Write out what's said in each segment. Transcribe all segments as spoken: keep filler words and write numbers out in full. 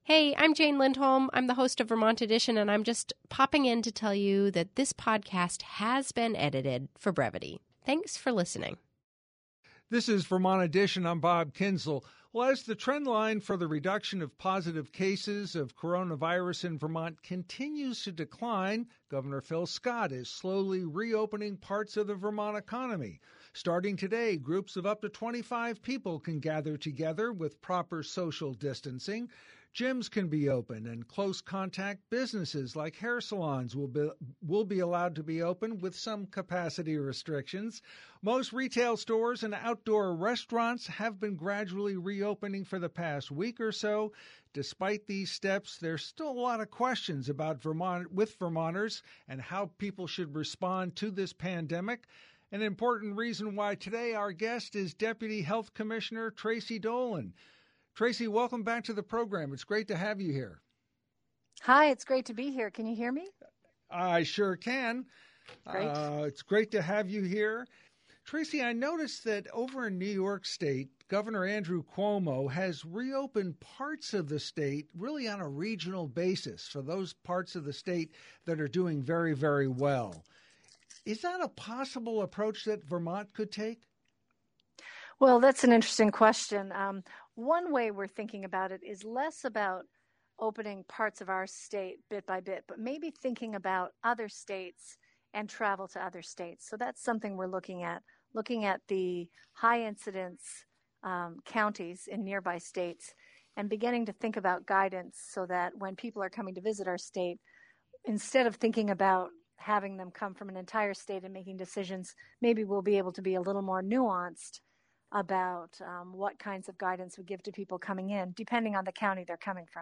Hey, I'm Jane Lindholm. I'm the host of Vermont Edition, and I'm just popping in to tell you that this podcast has been edited for brevity. Thanks for listening. This is Vermont Edition. I'm Bob Kinsel. Well, as the trend line for the reduction of positive cases of coronavirus in Vermont continues to decline, Governor Phil Scott is slowly reopening parts of the Vermont economy. Starting today, groups of up to twenty-five people can gather together with proper social distancing. Gyms can be open, and close contact businesses like hair salons will be, will be allowed to be open with some capacity restrictions. Most retail stores and outdoor restaurants have been gradually reopening for the past week or so. Despite these steps, there's still a lot of questions about Vermont with Vermonters and how people should respond to this pandemic. An important reason why today our guest is Deputy Health Commissioner Tracy Dolan. Tracy, welcome back to the program. It's great to have you here. Hi, it's great to be here. Can you hear me? I sure can. Great. Uh, it's great to have you here. Tracy, I noticed that over in New York State, Governor Andrew Cuomo has reopened parts of the state really on a regional basis for those parts of the state that are doing very, very well. Is that a possible approach that Vermont could take? Well, that's an interesting question. Um, one way we're thinking about it is less about opening parts of our state bit by bit, but maybe thinking about other states and travel to other states. So that's something we're looking at, looking at the high incidence um, counties in nearby states and beginning to think about guidance so that when people are coming to visit our state, instead of thinking about having them come from an entire state and making decisions, maybe we'll be able to be a little more nuanced about um, what kinds of guidance we give to people coming in, depending on the county they're coming from.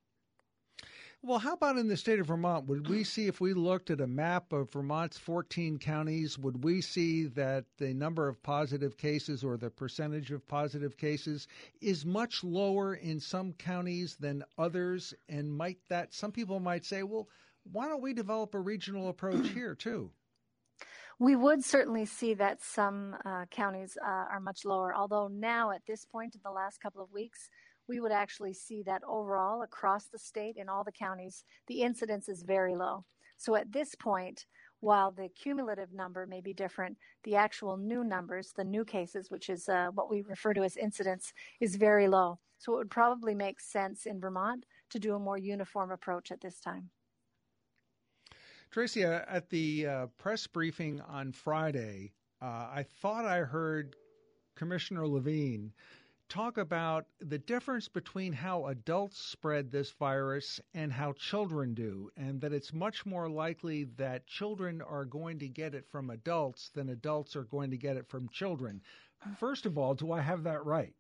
Well, how about in the state of Vermont? Would we see, if we looked at a map of Vermont's fourteen counties, would we see that the number of positive cases or the percentage of positive cases is much lower in some counties than others? And might that, some people might say, well, why don't we develop a regional approach here too? We would certainly see that some uh, counties uh, are much lower, although now at this point in the last couple of weeks, we would actually see that overall across the state in all the counties, the incidence is very low. So at this point, while the cumulative number may be different, the actual new numbers, the new cases, which is uh, what we refer to as incidence, is very low. So it would probably make sense in Vermont to do a more uniform approach at this time. Tracy, uh, at the uh, press briefing on Friday, uh, I thought I heard Commissioner Levine talk about the difference between how adults spread this virus and how children do, and that it's much more likely that children are going to get it from adults than adults are going to get it from children. First of all, do I have that right?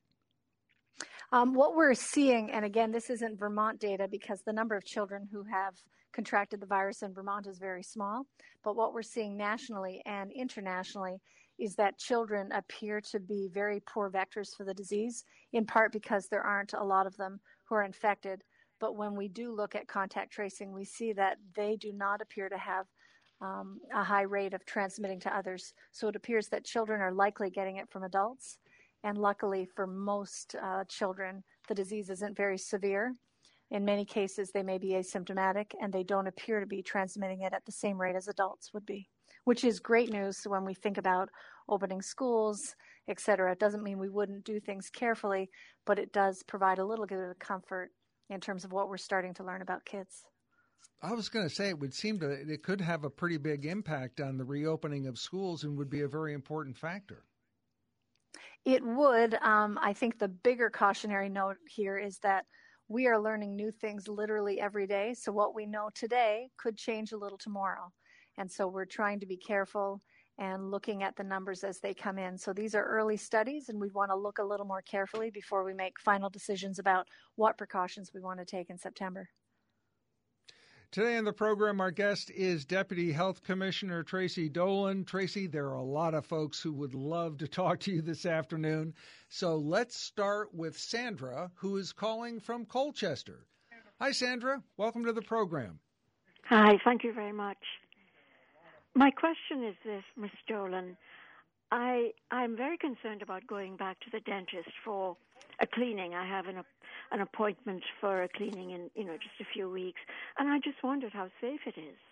Um, what we're seeing, and again, this isn't Vermont data because the number of children who have contracted the virus in Vermont is very small, but what we're seeing nationally and internationally is that children appear to be very poor vectors for the disease, in part because there aren't a lot of them who are infected. But when we do look at contact tracing, we see that they do not appear to have um, a high rate of transmitting to others. So it appears that children are likely getting it from adults. And luckily for most uh, children, the disease isn't very severe. In many cases, they may be asymptomatic and they don't appear to be transmitting it at the same rate as adults would be, which is great news when we think about opening schools, et cetera. It doesn't mean we wouldn't do things carefully, but it does provide a little bit of comfort in terms of what we're starting to learn about kids. I was going to say it would seem to it could have a pretty big impact on the reopening of schools and would be a very important factor. It would. Um, I think the bigger cautionary note here is that we are learning new things literally every day. So what we know today could change a little tomorrow. And so we're trying to be careful and looking at the numbers as they come in. So these are early studies, and we want to look a little more carefully before we make final decisions about what precautions we want to take in September. Today on the program, our guest is Deputy Health Commissioner Tracy Dolan. Tracy, there are a lot of folks who would love to talk to you this afternoon. So let's start with Sandra, who is calling from Colchester. Hi, Sandra. Welcome to the program. Hi. Thank you very much. My question is this, Miz Dolan. I, I'm very concerned about going back to the dentist for a cleaning. I have an, an appointment for a cleaning in, you know, just a few weeks. And I just wondered how safe it is.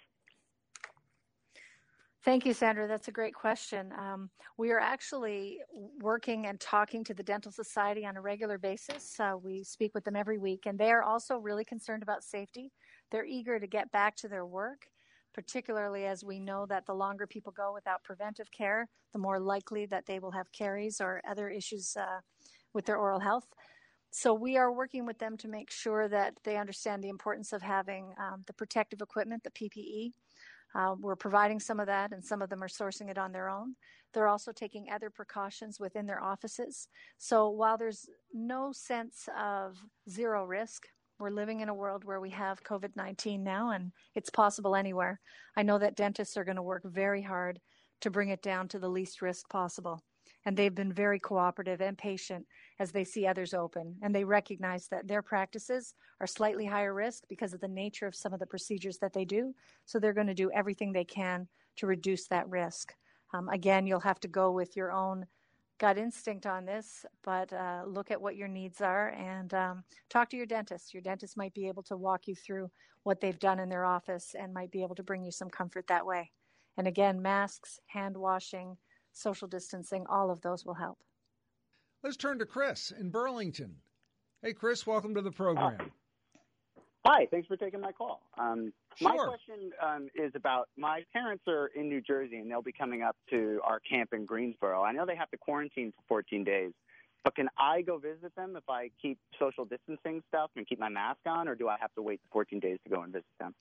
Thank you, Sandra. That's a great question. Um, we are actually working and talking to the Dental Society on a regular basis. Uh, we speak with them every week, and they are also really concerned about safety. They're eager to get back to their work, particularly as we know that the longer people go without preventive care, the more likely that they will have caries or other issues uh, with their oral health. So we are working with them to make sure that they understand the importance of having um, the protective equipment, the P P E. Uh, we're providing some of that, and some of them are sourcing it on their own. They're also taking other precautions within their offices. So while there's no sense of zero risk, we're living in a world where we have COVID nineteen now, and it's possible anywhere. I know that dentists are going to work very hard to bring it down to the least risk possible. And they've been very cooperative and patient as they see others open. And they recognize that their practices are slightly higher risk because of the nature of some of the procedures that they do. So they're going to do everything they can to reduce that risk. Um, again, you'll have to go with your own gut instinct on this, but uh, look at what your needs are and um, talk to your dentist. Your dentist might be able to walk you through what they've done in their office and might be able to bring you some comfort that way. And again, masks, hand washing, social distancing, all of those will help. Let's turn to Chris in Burlington. Hey, Chris, welcome to the program. Uh, hi, thanks for taking my call. Um, sure. My question um, is about my parents are in New Jersey, and they'll be coming up to our camp in Greensboro. I know they have to quarantine for fourteen days, but can I go visit them if I keep social distancing stuff and keep my mask on, or do I have to wait the fourteen days to go and visit them?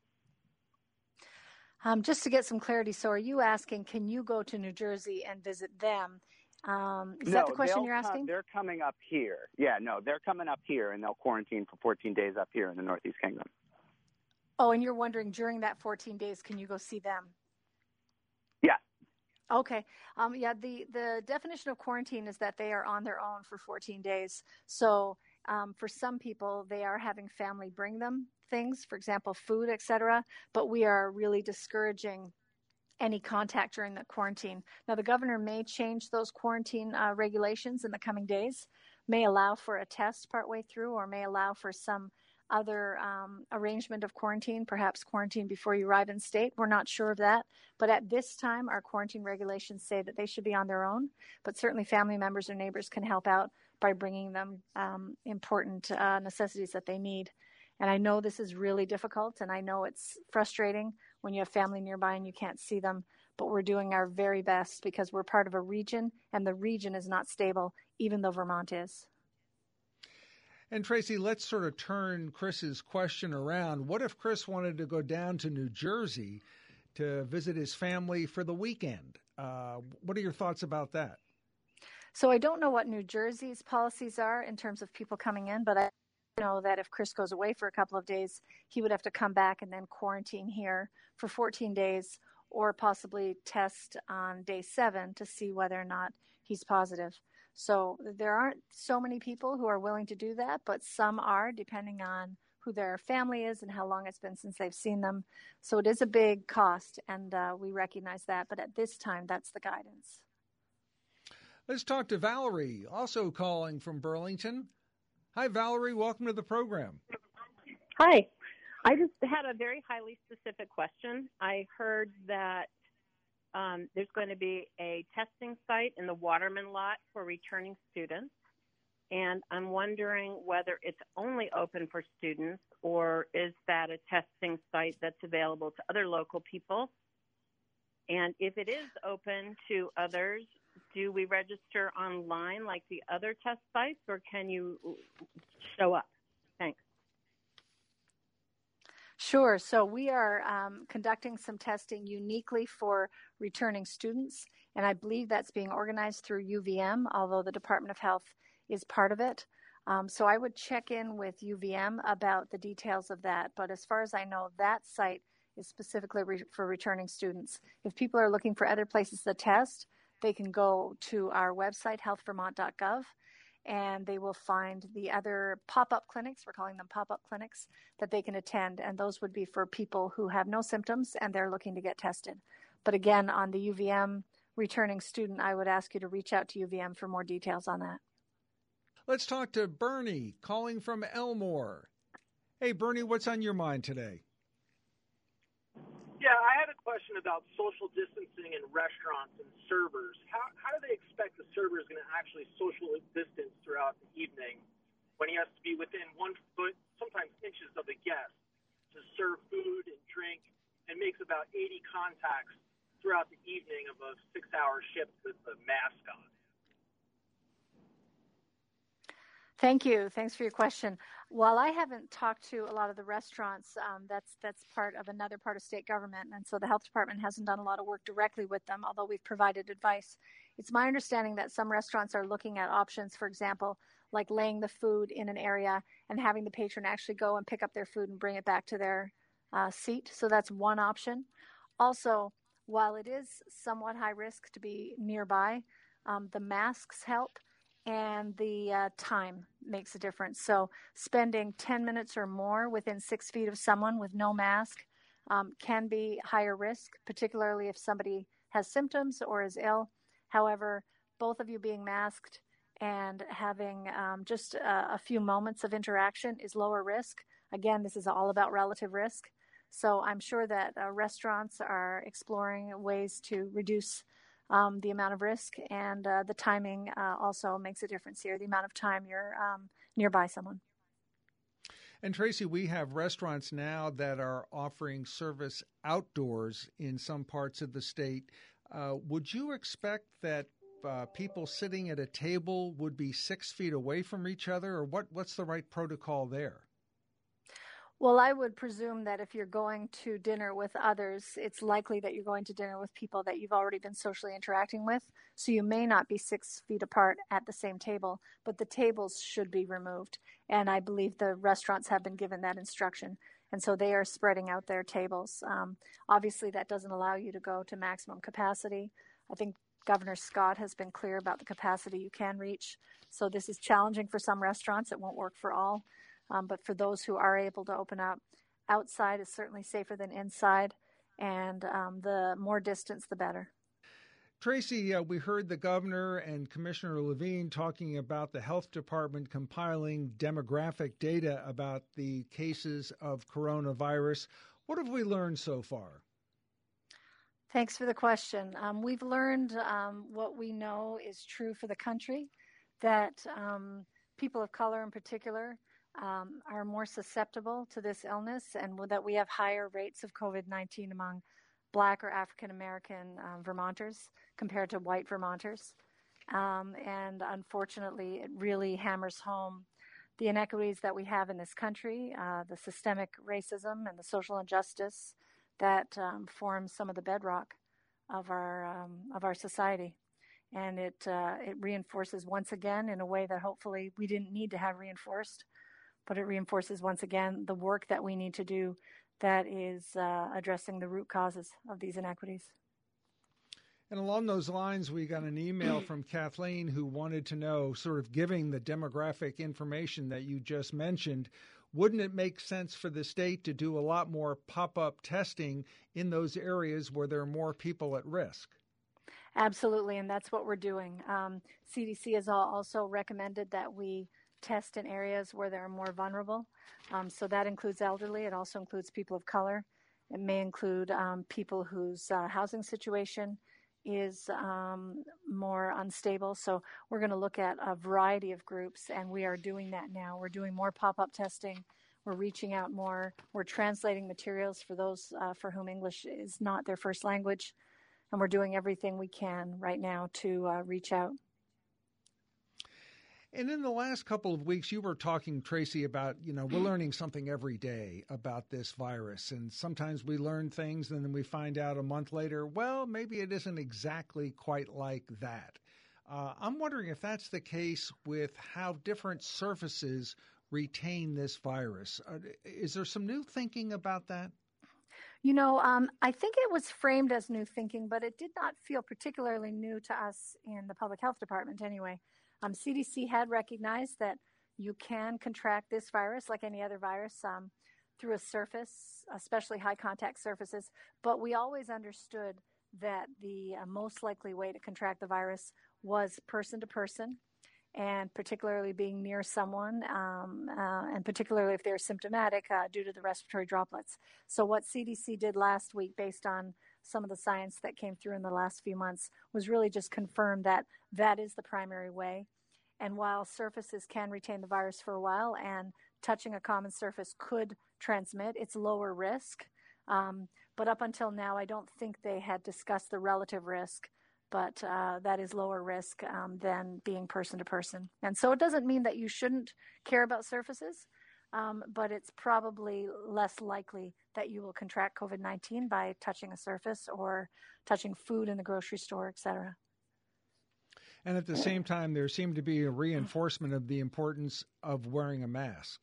Um, just to get some clarity, so are you asking, can you go to New Jersey and visit them? Um, is no, that the question you're asking? Come, they're coming up here. Yeah, no, they're coming up here, and they'll quarantine for fourteen days up here in the Northeast Kingdom. Oh, and you're wondering during that fourteen days, can you go see them? Yeah. Okay. Um, yeah, the, the definition of quarantine is that they are on their own for fourteen days. So um, for some people, they are having family bring them things, for example, food, et cetera. But we are really discouraging any contact during the quarantine. Now, the governor may change those quarantine uh, regulations in the coming days, may allow for a test partway through, or may allow for some other um, arrangement of quarantine, perhaps quarantine before you arrive in state. We're not sure of that. But at this time, our quarantine regulations say that they should be on their own. But certainly family members or neighbors can help out by bringing them um, important uh, necessities that they need. And I know this is really difficult, and I know it's frustrating when you have family nearby and you can't see them, but we're doing our very best because we're part of a region, and the region is not stable, even though Vermont is. And Tracy, let's sort of turn Chris's question around. What if Chris wanted to go down to New Jersey to visit his family for the weekend? Uh, what are your thoughts about that? So I don't know what New Jersey's policies are in terms of people coming in, but I know that if Chris goes away for a couple of days, he would have to come back and then quarantine here for fourteen days, or possibly test on day seven to see whether or not he's positive. So there aren't so many people who are willing to do that, but some are, depending on who their family is and how long it's been since they've seen them. So it is a big cost, and uh, we recognize that. But at this time, that's the guidance. Let's talk to Valerie, also calling from Burlington. Hi, Valerie. Welcome to the program. Hi. I just had a very highly specific question. I heard that um, there's going to be a testing site in the Waterman lot for returning students, and I'm wondering whether it's only open for students, or is that a testing site that's available to other local people? And if it is open to others, do we register online like the other test sites, or can you show up? Thanks. Sure. So we are um, conducting some testing uniquely for returning students, and I believe that's being organized through U V M, although the Department of Health is part of it. Um, so I would check in with U V M about the details of that. But as far as I know, that site is specifically re- for returning students. If people are looking for other places to test, they can go to our website, health vermont dot gov, and they will find the other pop-up clinics, we're calling them pop-up clinics, that they can attend. And those would be for people who have no symptoms and they're looking to get tested. But again, on the U V M returning student, I would ask you to reach out to U V M for more details on that. Let's talk to Bernie, calling from Elmore. Hey, Bernie, what's on your mind today? Yeah, I had a question about social distancing in restaurants and servers. How, how do they expect the server is going to actually social distance throughout the evening when he has to be within one foot, sometimes inches of the guest to serve food and drink and makes about eighty contacts throughout the evening of a six-hour shift with the mask on? Thank you. Thanks for your question. While I haven't talked to a lot of the restaurants, um, that's that's part of another part of state government, and so the health department hasn't done a lot of work directly with them, although we've provided advice. It's my understanding that some restaurants are looking at options, for example, like laying the food in an area and having the patron actually go and pick up their food and bring it back to their uh, seat. So that's one option. Also, while it is somewhat high risk to be nearby, um, the masks help. And the uh, time makes a difference. So spending ten minutes or more within six feet of someone with no mask um, can be higher risk, particularly if somebody has symptoms or is ill. However, both of you being masked and having um, just a, a few moments of interaction is lower risk. Again, this is all about relative risk. So I'm sure that uh, restaurants are exploring ways to reduce Um, the amount of risk, and uh, the timing uh, also makes a difference here, the amount of time you're um, nearby someone. And Tracy, we have restaurants now that are offering service outdoors in some parts of the state. Uh, would you expect that uh, people sitting at a table would be six feet away from each other, or what, what's the right protocol there? Well, I would presume that if you're going to dinner with others, it's likely that you're going to dinner with people that you've already been socially interacting with. So you may not be six feet apart at the same table, but the tables should be removed. And I believe the restaurants have been given that instruction. And so they are spreading out their tables. Um, obviously, that doesn't allow you to go to maximum capacity. I think Governor Scott has been clear about the capacity you can reach. So this is challenging for some restaurants. It won't work for all. Um, but for those who are able to open up, outside is certainly safer than inside, and um, the more distance, the better. Tracy, uh, we heard the governor and Commissioner Levine talking about the health department compiling demographic data about the cases of coronavirus. What have we learned so far? Thanks for the question. Um, we've learned um, what we know is true for the country, that um, people of color in particular Um, are more susceptible to this illness, and that we have higher rates of COVID nineteen among Black or African American um, Vermonters compared to white Vermonters. Um, and unfortunately, it really hammers home the inequities that we have in this country, uh, the systemic racism and the social injustice that um, forms some of the bedrock of our um, of our society. And it uh, it reinforces once again in a way that hopefully we didn't need to have reinforced. But it reinforces once again the work that we need to do that is uh, addressing the root causes of these inequities. And along those lines, we got an email from Kathleen who wanted to know, sort of giving the demographic information that you just mentioned, wouldn't it make sense for the state to do a lot more pop-up testing in those areas where there are more people at risk? Absolutely, and that's what we're doing. Um, C D C has also recommended that we test in areas where they're more vulnerable. Um, so that includes elderly. It also includes people of color. It may include um, people whose uh, housing situation is um, more unstable. So we're going to look at a variety of groups, and we are doing that now. We're doing more pop-up testing. We're reaching out more. We're translating materials for those uh, for whom English is not their first language. And we're doing everything we can right now to uh, reach out. And in the last couple of weeks, you were talking, Tracy, about, you know, we're learning something every day about this virus. And sometimes we learn things and then we find out a month later, well, maybe it isn't exactly quite like that. Uh, I'm wondering if that's the case with how different surfaces retain this virus. Uh, is there some new thinking about that? You know, um, I think it was framed as new thinking, but it did not feel particularly new to us in the public health department anyway. Um, C D C had recognized that you can contract this virus like any other virus um, through a surface, especially high contact surfaces. But we always understood that the uh, most likely way to contract the virus was person to person. and particularly being near someone, um, uh, and particularly if they're symptomatic uh, due to the respiratory droplets. So what C D C did last week, based on some of the science that came through in the last few months, was really just confirm that that is the primary way. And while surfaces can retain the virus for a while and touching a common surface could transmit, it's lower risk. Um, but up until now, I don't think they had discussed the relative risk, but uh, that is lower risk um, than being person to person. And so it doesn't mean that you shouldn't care about surfaces, um, but it's probably less likely that you will contract COVID nineteen by touching a surface or touching food in the grocery store, et cetera. And at the same time, there seemed to be a reinforcement of the importance of wearing a mask.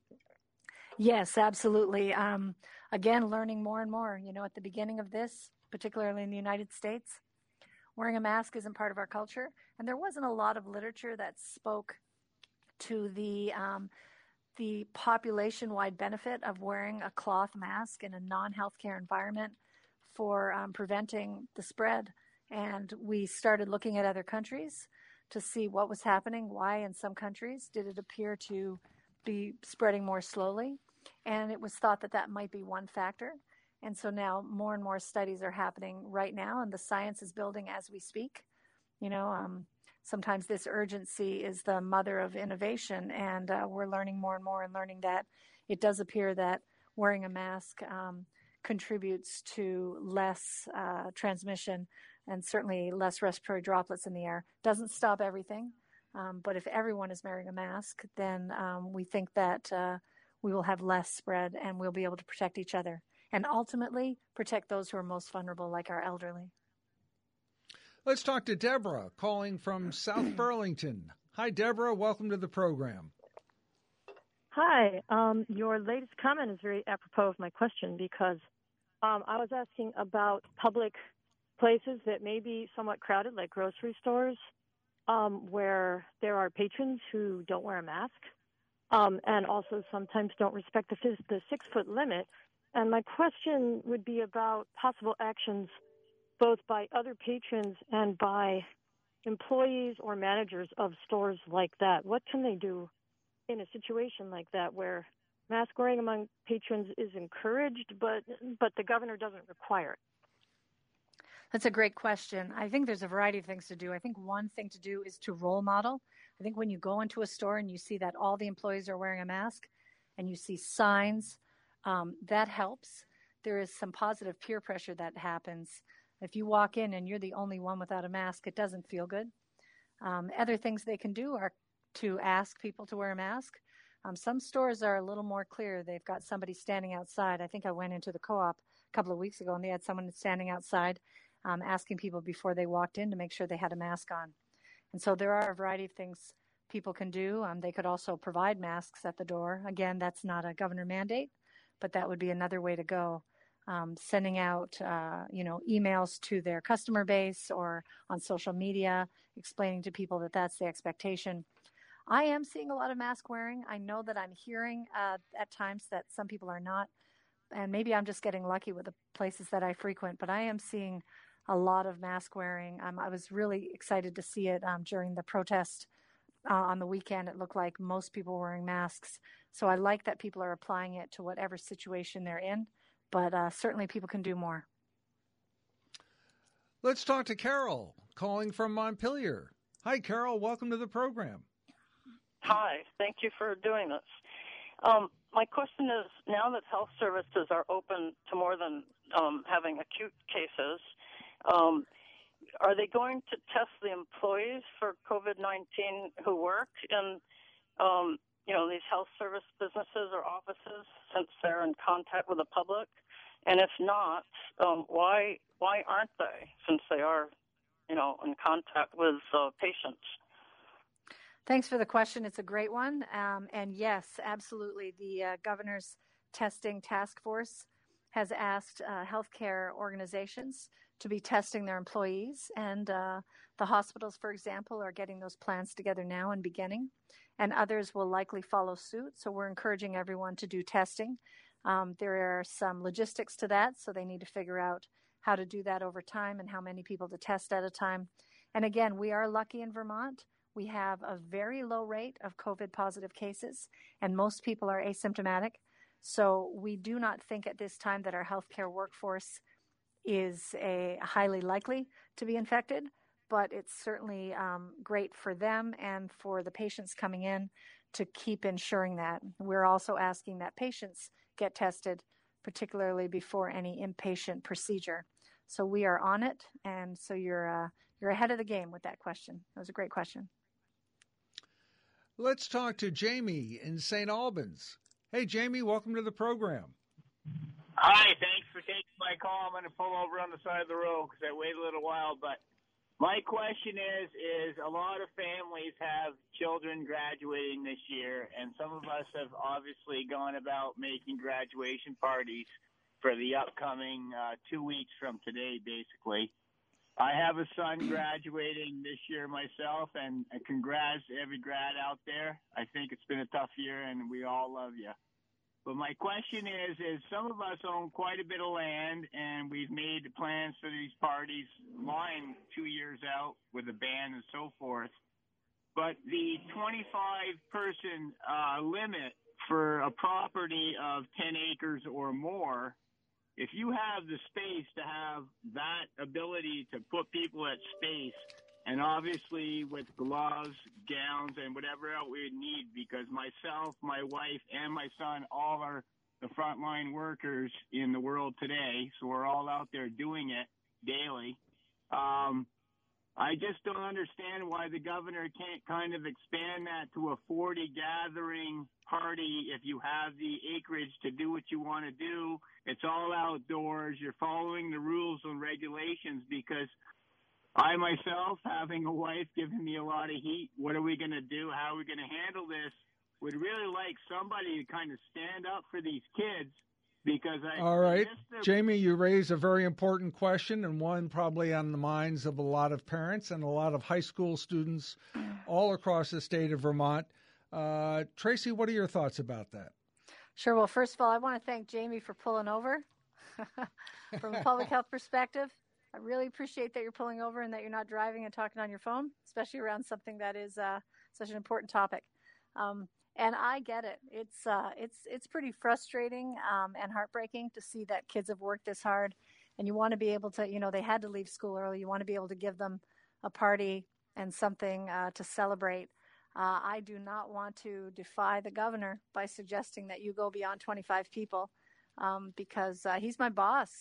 Yes, absolutely. Um, again, learning more and more. You know, at the beginning of this, particularly in the United States, wearing a mask isn't part of our culture. And there wasn't a lot of literature that spoke to the um, the population-wide benefit of wearing a cloth mask in a non-healthcare environment for um, preventing the spread. And we started looking at other countries to see what was happening, why in some countries did it appear to be spreading more slowly. And it was thought that that might be one factor. And so now more and more studies are happening right now, and the science is building as we speak. You know, um, sometimes this urgency is the mother of innovation, and uh, we're learning more and more and learning that it does appear that wearing a mask um, contributes to less uh, transmission and certainly less respiratory droplets in the air. Doesn't stop everything, um, but if everyone is wearing a mask, then um, we think that uh, we will have less spread and we'll be able to protect each other and ultimately protect those who are most vulnerable, like our elderly. Let's talk to Deborah, calling from South Burlington. Hi, Deborah. Welcome to the program. Hi. Um, your latest comment is very apropos of my question, because um, I was asking about public places that may be somewhat crowded, like grocery stores, um, where there are patrons who don't wear a mask, um, and also sometimes don't respect the, the six-foot limit. And my question would be about possible actions both by other patrons and by employees or managers of stores like that. What can they do in a situation like that where mask wearing among patrons is encouraged, but but the governor doesn't require it? That's a great question. I think there's a variety of things to do. I think one thing to do is to role model. I think when you go into a store and you see that all the employees are wearing a mask and you see signs, um, that helps. There is some positive peer pressure that happens. If you walk in and you're the only one without a mask, it doesn't feel good. Um, other things they can do are to ask people to wear a mask. Um, some stores are a little more clear. They've got somebody standing outside. I think I went into the co-op a couple of weeks ago and they had someone standing outside um, asking people before they walked in to make sure they had a mask on. And so there are a variety of things people can do. Um, they could also provide masks at the door. Again, that's not a governor mandate, but that would be another way to go. Um, sending out, uh, you know, emails to their customer base or on social media, explaining to people that that's the expectation. I am seeing a lot of mask wearing. I know that I'm hearing uh, at times that some people are not, and maybe I'm just getting lucky with the places that I frequent, but I am seeing a lot of mask wearing. Um, I was really excited to see it um, during the protest uh, on the weekend. It looked like most people were wearing masks. So I like that people are applying it to whatever situation they're in. But uh, certainly people can do more. Let's talk to Carol, calling from Montpelier. Hi, Carol. Welcome to the program. Hi. Thank you for doing this. Um, my question is, now that health services are open to more than um, having acute cases, um, are they going to test the employees for COVID nineteen who work in um you know, these health service businesses or offices, since they're in contact with the public? And if not, um, why why aren't they, since they are, you know, in contact with uh, patients? Thanks for the question. It's a great one. Um, and yes, absolutely. The uh, governor's testing task force has asked uh, healthcare organizations to be testing their employees. And uh, the hospitals, for example, are getting those plans together now and beginning. And others will likely follow suit. So we're encouraging everyone to do testing. Um, there are some logistics to that, so they need to figure out how to do that over time and how many people to test at a time. And again, we are lucky in Vermont. We have a very low rate of COVID positive cases, and most people are asymptomatic. So we do not think at this time that our healthcare workforce is a highly likely to be infected, but it's certainly um, great for them and for the patients coming in to keep ensuring that. We're also asking that patients get tested, particularly before any inpatient procedure. So we are on it, and so you're uh, you're ahead of the game with that question. That was a great question. Let's talk to Jamie in Saint Albans. Hey, Jamie, welcome to the program. Hi, thanks for taking my call. I'm going to pull over on the side of the road because I waited a little while. But my question is, is a lot of families have children graduating this year, and some of us have obviously gone about making graduation parties for the upcoming uh, two weeks from today, basically. I have a son graduating this year myself, and uh, congrats to every grad out there. I think it's been a tough year, and we all love you. But my question is, is some of us own quite a bit of land, and we've made plans for these parties lying two years out with a band and so forth. But the twenty-five person uh, limit for a property of ten acres or more, if you have the space to have that ability to put people at space, and obviously with gloves, gowns, and whatever else we would need, because myself, my wife, and my son all are the frontline workers in the world today, so we're all out there doing it daily. Um, I just don't understand why the governor can't kind of expand that to a forty gathering party if you have the acreage to do what you want to do. It's all outdoors. You're following the rules and regulations, because I myself, having a wife giving me a lot of heat, what are we going to do? How are we going to handle this? Would really like somebody to kind of stand up for these kids, because I... All right. The- Jamie, you raise a very important question, and one probably on the minds of a lot of parents and a lot of high school students all across the state of Vermont. Uh, Tracy, what are your thoughts about that? Sure. Well, first of all, I want to thank Jamie for pulling over from a public health perspective. I really appreciate that you're pulling over and that you're not driving and talking on your phone, especially around something that is uh, such an important topic. Um, and I get it. It's uh, it's it's pretty frustrating um, and heartbreaking to see that kids have worked this hard, and you want to be able to, you know, they had to leave school early. You want to be able to give them a party and something uh, to celebrate. Uh, I do not want to defy the governor by suggesting that you go beyond twenty-five people, um, because uh, he's my boss.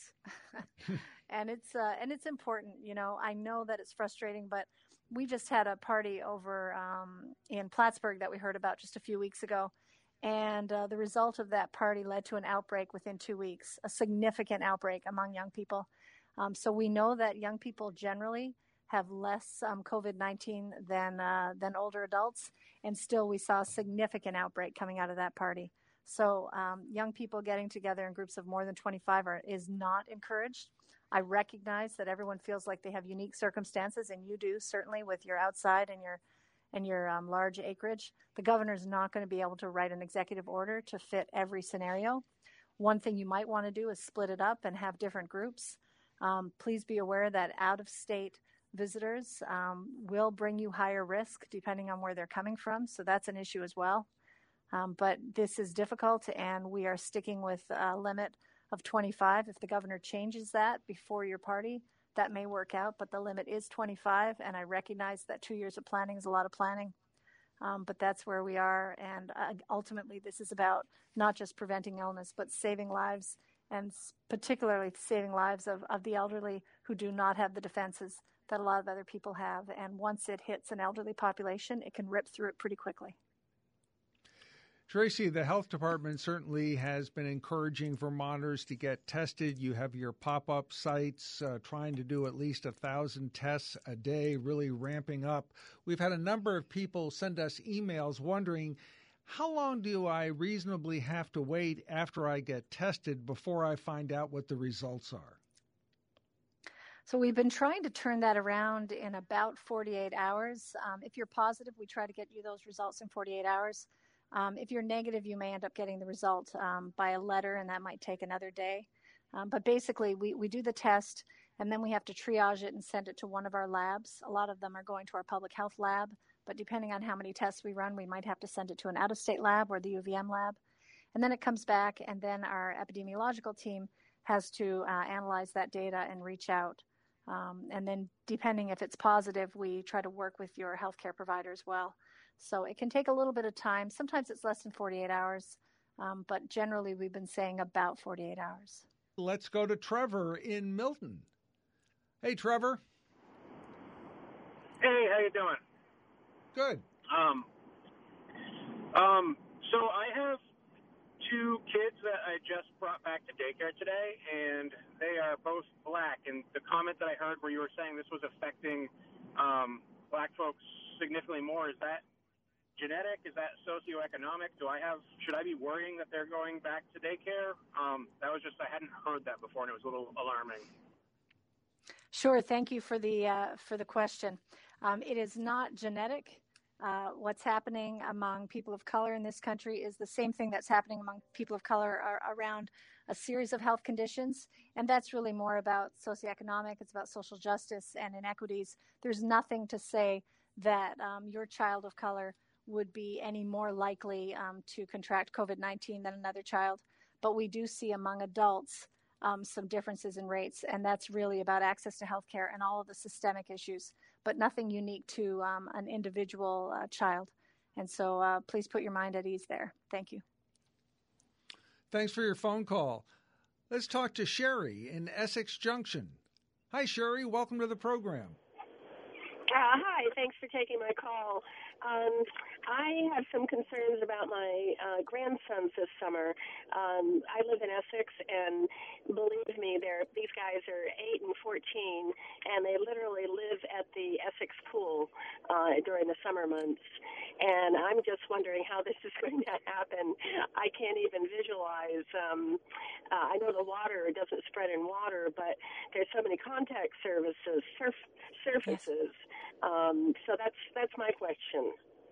And it's uh, and it's important, you know. I know that it's frustrating, but we just had a party over um, in Plattsburgh that we heard about just a few weeks ago, and uh, the result of that party led to an outbreak within two weeks, a significant outbreak among young people. Um, so we know that young people generally have less um, COVID nineteen than uh, than older adults, and still we saw a significant outbreak coming out of that party. So um, young people getting together in groups of more than twenty-five are, is not encouraged. I recognize that everyone feels like they have unique circumstances, and you do, certainly, with your outside and your and your um, large acreage. The governor's not going to be able to write an executive order to fit every scenario. One thing you might want to do is split it up and have different groups. Um, please be aware that out-of-state visitors um, will bring you higher risk depending on where they're coming from, so that's an issue as well. Um, but this is difficult, and we are sticking with a limit of twenty-five. If the governor changes that before your party, that may work out, but the limit is twenty-five, and I recognize that two years of planning is a lot of planning, um, but that's where we are, and uh, ultimately this is about not just preventing illness, but saving lives, and particularly saving lives of, of the elderly who do not have the defenses that a lot of other people have, and once it hits an elderly population, it can rip through it pretty quickly. Tracy, the health department certainly has been encouraging Vermonters to get tested. You have your pop-up sites uh, trying to do at least a thousand tests a day, really ramping up. We've had a number of people send us emails wondering, how long do I reasonably have to wait after I get tested before I find out what the results are? So we've been trying to turn that around in about forty-eight hours. Um, if you're positive, we try to get you those results in forty-eight hours. Um, if you're negative, you may end up getting the result um, by a letter, and that might take another day. Um, but basically, we, we do the test, and then we have to triage it and send it to one of our labs. A lot of them are going to our public health lab, but depending on how many tests we run, we might have to send it to an out-of-state lab or the U V M lab. And then it comes back, and then our epidemiological team has to uh, analyze that data and reach out. Um, and then depending if it's positive, we try to work with your healthcare provider as well. So it can take a little bit of time. Sometimes it's less than forty-eight hours, um, but generally we've been saying about forty-eight hours. Let's go to Trevor in Milton. Hey, Trevor. Hey, how you doing? Good. Um, um, so I have two kids that I just brought back to daycare today, and they are both black. And the comment that I heard where you were saying this was affecting um, black folks significantly more, is that genetic? Is that socioeconomic? Do I have? Should I be worrying that they're going back to daycare? Um, that was just, I hadn't heard that before, and it was a little alarming. Sure. Thank you for the uh, for the question. Um, it is not genetic. Uh, what's happening among people of color in this country is the same thing that's happening among people of color are around a series of health conditions, and that's really more about socioeconomic. It's about social justice and inequities. There's nothing to say that um, your child of color would be any more likely um, to contract COVID nineteen than another child, but we do see among adults um, some differences in rates, and that's really about access to healthcare and all of the systemic issues, but nothing unique to um, an individual uh, child. And so uh, please put your mind at ease there. Thank you. Thanks for your phone call. Let's talk to Sherry in Essex Junction. Hi, Sherry. Welcome to the program. Uh, hi. Thanks for taking my call. Um, I have some concerns about my uh, grandsons this summer. Um, I live in Essex, and believe me, they're, these guys are eight and fourteen, and they literally live at the Essex pool uh, during the summer months. And I'm just wondering how this is going to happen. I can't even visualize. Um, uh, I know the water doesn't spread in water, but there's so many contact services, surf, surfaces. Yes. Um, so that's that's my question.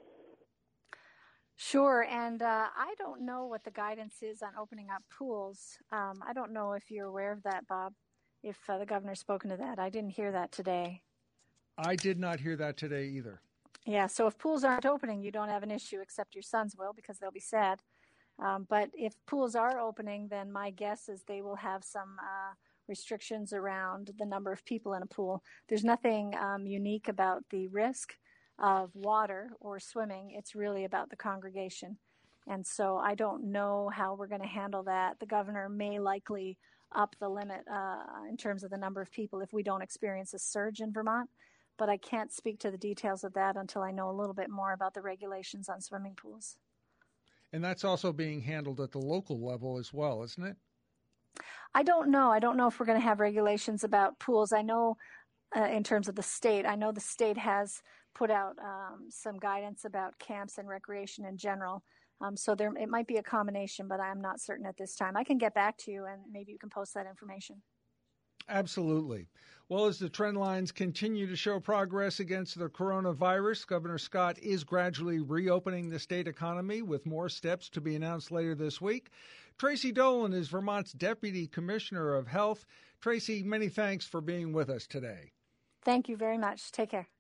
Sure, and uh, I don't know what the guidance is on opening up pools. Um, I don't know if you're aware of that, Bob, if uh, the governor's spoken to that. I didn't hear that today. I did not hear that today either. Yeah, so if pools aren't opening, you don't have an issue, except your sons will, because they'll be sad. Um, but if pools are opening, then my guess is they will have some uh, restrictions around the number of people in a pool. There's nothing um, unique about the risk of water or swimming. It's really about the congregation. And so I don't know how we're going to handle that. The governor may likely up the limit uh, in terms of the number of people if we don't experience a surge in Vermont. But I can't speak to the details of that until I know a little bit more about the regulations on swimming pools. And that's also being handled at the local level as well, isn't it? I don't know. I don't know if we're going to have regulations about pools. I know uh, in terms of the state, I know the state has put out um, some guidance about camps and recreation in general. Um, so there, it might be a combination, but I'm not certain at this time. I can get back to you, and maybe you can post that information. Absolutely. Well, as the trend lines continue to show progress against the coronavirus, Governor Scott is gradually reopening the state economy with more steps to be announced later this week. Tracy Dolan is Vermont's Deputy Commissioner of Health. Tracy, many thanks for being with us today. Thank you very much. Take care.